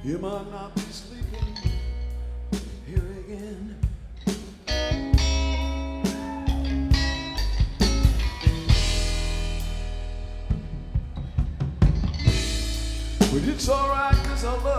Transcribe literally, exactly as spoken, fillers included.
You might not be sleeping here again. But it's alright, 'cause I love